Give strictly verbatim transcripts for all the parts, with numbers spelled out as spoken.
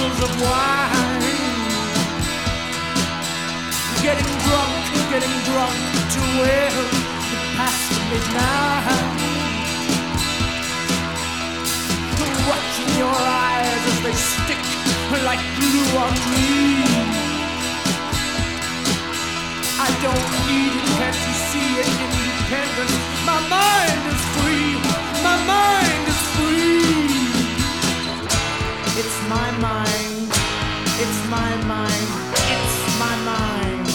bottles of wine. Getting drunk, getting drunk too well, past midnight. Watching your eyes as they stick like glue on me. I don't need it, can't you see it? Independence. My mind is free. My mind is free. It's my mind. It's my mind. It's my mind.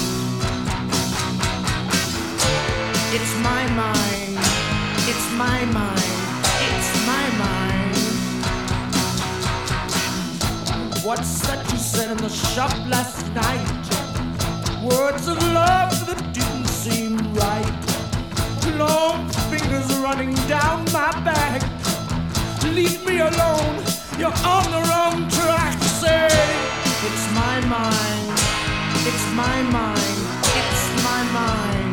It's my mind. It's my mind. It's my mind. What's that you said in the shop last night? Words of love that didn't seem right. Long fingers running down my back. Leave me alone, you're on the wrong track. Say, it's my mind, it's my mind, it's my mind.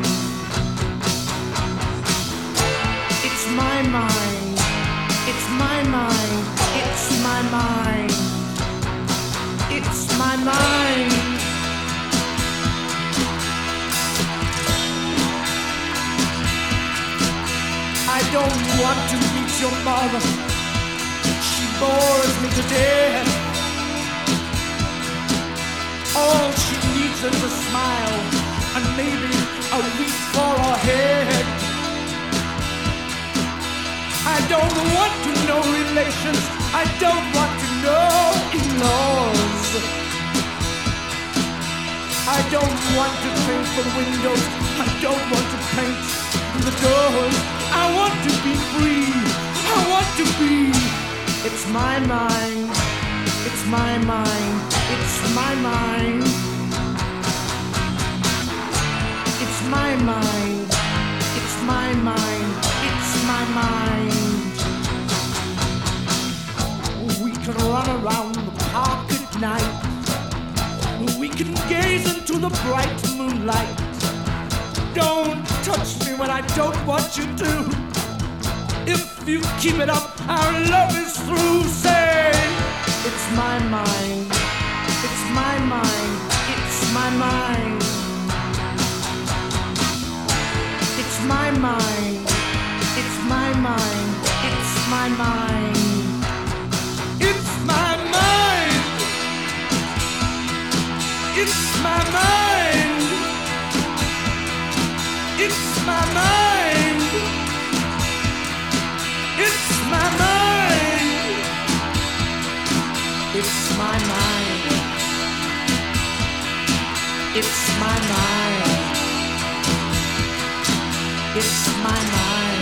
It's my mind, it's my mind, it's my mind. It's my mind. I don't want to meet your mother. She bores me to death. All she needs is a smile and maybe a reach for her head. I don't want to know relations. I don't want to know in-laws. I don't want to paint the windows. I don't want to paint the doors. I want to be free. I want to be. It's my mind. It's my mind. It's my mind. It's my mind. It's my mind. It's my mind. We can run around the park at night. We can gaze into the bright moonlight. Don't touch me when I don't want you to. If you keep it up, our love is through. Say, it's my mind. It's my mind. It's my mind. It's my mind. It's my mind. It's my mind. It's my mind. It's my mind. It's my mind. It's my mind. It's my mind. It's my mind. It's my mind.